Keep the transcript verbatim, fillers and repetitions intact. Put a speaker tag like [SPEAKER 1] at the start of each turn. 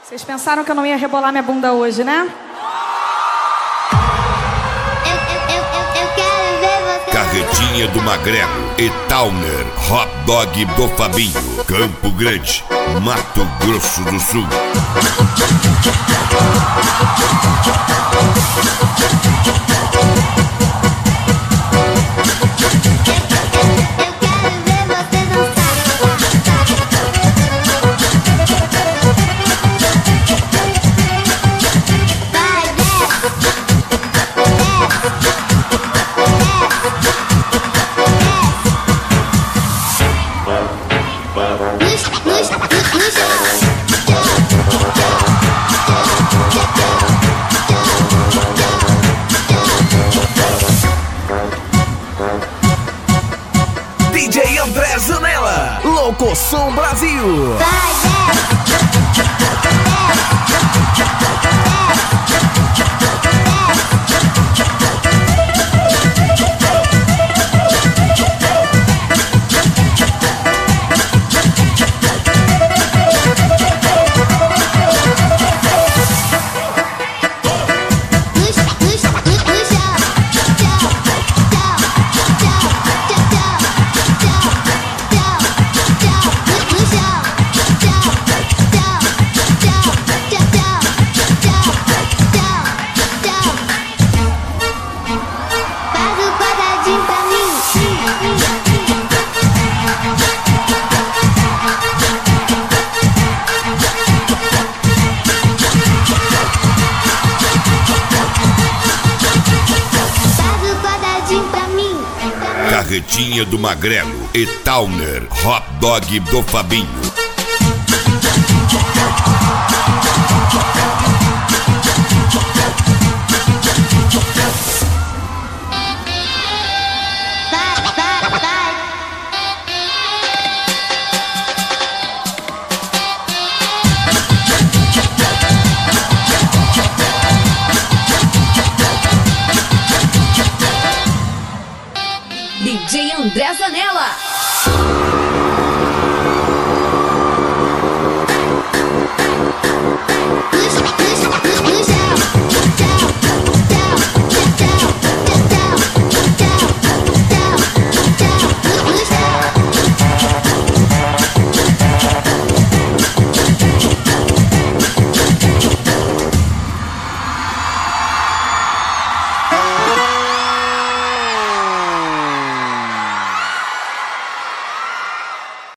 [SPEAKER 1] Vocês pensaram que eu não ia rebolar minha bunda hoje, né?
[SPEAKER 2] Eu, eu, eu, eu, eu quero ver você.
[SPEAKER 3] Carretinha do Magrelo e Towner, Hot Dog do Fabinho, Campo Grande, Mato Grosso do Sul.
[SPEAKER 4] D J André Zanella, Locoção Brasil.
[SPEAKER 3] Carretinha do Magrelo e Towner, Hot Dog do Fabinho.
[SPEAKER 5] D J André Zanella.